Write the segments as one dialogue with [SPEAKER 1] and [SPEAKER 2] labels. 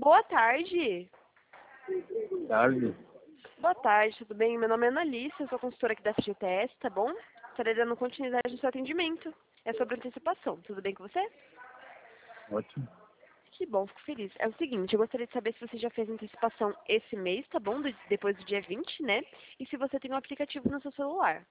[SPEAKER 1] Boa tarde.
[SPEAKER 2] Tarde.
[SPEAKER 1] Boa tarde, tudo bem? Meu nome é Analice, eu sou consultora aqui da FGTS, tá bom? Estarei dando continuidade no seu atendimento. É sobre antecipação, tudo bem com você?
[SPEAKER 2] Ótimo.
[SPEAKER 1] Que bom, fico feliz. É o seguinte, eu gostaria de saber se você já fez antecipação esse mês, tá bom? Depois do dia 20, né? E se você tem um aplicativo no seu celular.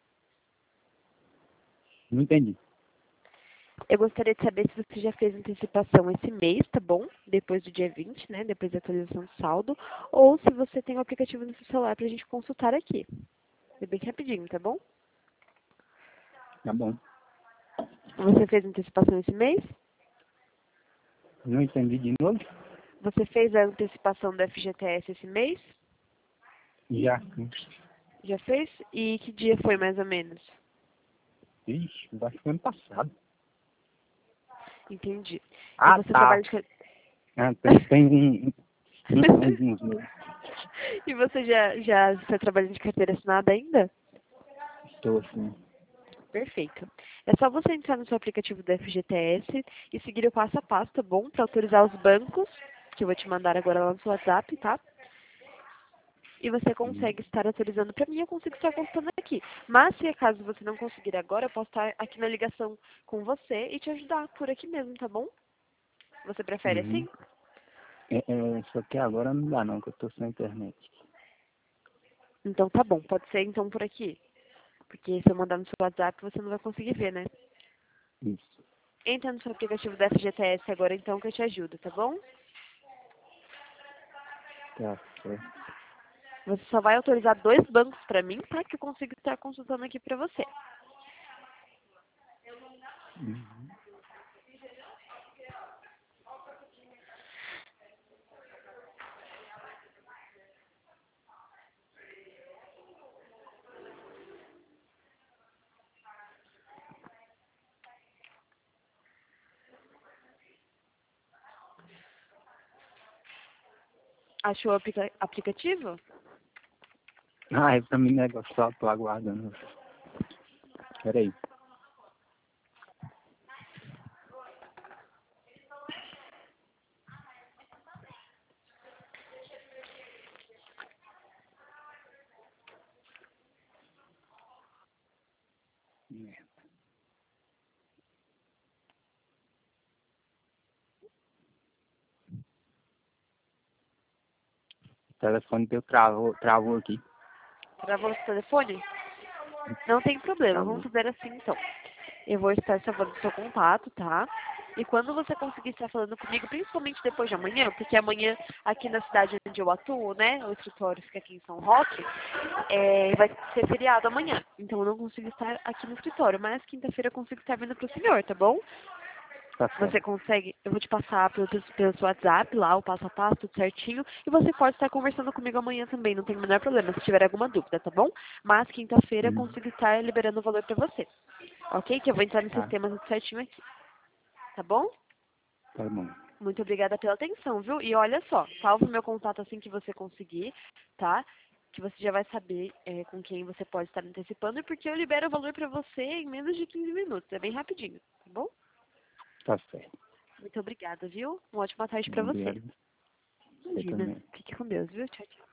[SPEAKER 2] Não entendi.
[SPEAKER 1] Eu gostaria de saber se você já fez antecipação esse mês, tá bom? Depois do dia 20, né? Depois da atualização do saldo. Ou se você tem um aplicativo no seu celular pra gente consultar aqui. É bem rapidinho, tá bom?
[SPEAKER 2] Tá bom.
[SPEAKER 1] Você fez antecipação esse mês?
[SPEAKER 2] Não entendi de novo?
[SPEAKER 1] Você fez a antecipação do FGTS esse mês?
[SPEAKER 2] Já.
[SPEAKER 1] Já fez? E que dia foi mais ou menos?
[SPEAKER 2] Ixi, acho que foi ano passado.
[SPEAKER 1] Entendi. E
[SPEAKER 2] Ah,
[SPEAKER 1] você
[SPEAKER 2] tá.
[SPEAKER 1] trabalha de...
[SPEAKER 2] Tem alguns meses.
[SPEAKER 1] E você já está trabalhando de carteira assinada ainda?
[SPEAKER 2] Estou assim.
[SPEAKER 1] Perfeito. É só você entrar no seu aplicativo do FGTS e seguir o passo a passo, tá bom? Para autorizar os bancos, que eu vou te mandar agora lá no seu WhatsApp, tá? E você consegue estar autorizando para mim, eu consigo estar consultando aqui. Mas se acaso você não conseguir agora, eu posso estar aqui na ligação com você e te ajudar por aqui mesmo, tá bom? Você prefere
[SPEAKER 2] Uhum.
[SPEAKER 1] assim?
[SPEAKER 2] Só que agora não dá não, que eu tô sem internet.
[SPEAKER 1] Então tá bom, pode ser então por aqui. Porque se eu mandar no seu WhatsApp, você não vai conseguir ver, né?
[SPEAKER 2] Isso.
[SPEAKER 1] Entra no seu aplicativo da FGTS agora então que eu te ajudo, tá bom?
[SPEAKER 2] Tá certo.
[SPEAKER 1] Você só vai autorizar 2 bancos para mim, tá? Que eu consigo estar consultando aqui para você.
[SPEAKER 2] Uhum.
[SPEAKER 1] Achou o aplicativo?
[SPEAKER 2] Ah, pra mim negócio, só tô aguardando. Peraí. O telefone teu travou aqui.
[SPEAKER 1] Gravou no seu telefone? Não tem problema, vamos
[SPEAKER 2] Travou.
[SPEAKER 1] fazer assim então. Eu vou estar salvando o seu contato, tá? E quando você conseguir estar falando comigo, principalmente depois de amanhã, porque amanhã aqui na cidade onde eu atuo, né, o escritório fica aqui em São Roque, vai ser feriado amanhã. Então eu não consigo estar aqui no escritório, mas quinta-feira eu consigo estar vindo pro senhor, tá bom?
[SPEAKER 2] Tá
[SPEAKER 1] Você
[SPEAKER 2] certo.
[SPEAKER 1] consegue, eu vou te passar pelo seu WhatsApp lá, o passo a passo, tudo certinho. E você pode estar conversando comigo amanhã também, não tem o menor problema, se tiver alguma dúvida, tá bom? Mas quinta-feira eu
[SPEAKER 2] Uhum.
[SPEAKER 1] consigo estar liberando o valor pra você. Ok? Que eu vou entrar no
[SPEAKER 2] Tá.
[SPEAKER 1] sistema tudo certinho aqui. Tá bom?
[SPEAKER 2] Tá bom.
[SPEAKER 1] Muito obrigada pela atenção, viu? E olha só, salve o meu contato assim que você conseguir, tá? Que você já vai saber com quem você pode estar antecipando, e porque eu libero o valor pra você em menos de 15 minutos. É bem rapidinho, tá bom?
[SPEAKER 2] Tá certo.
[SPEAKER 1] Muito obrigada, viu? Uma ótima tarde pra você.
[SPEAKER 2] Obrigado. Você
[SPEAKER 1] Imagina.
[SPEAKER 2] também.
[SPEAKER 1] Fique com Deus, viu? Tchau, tchau.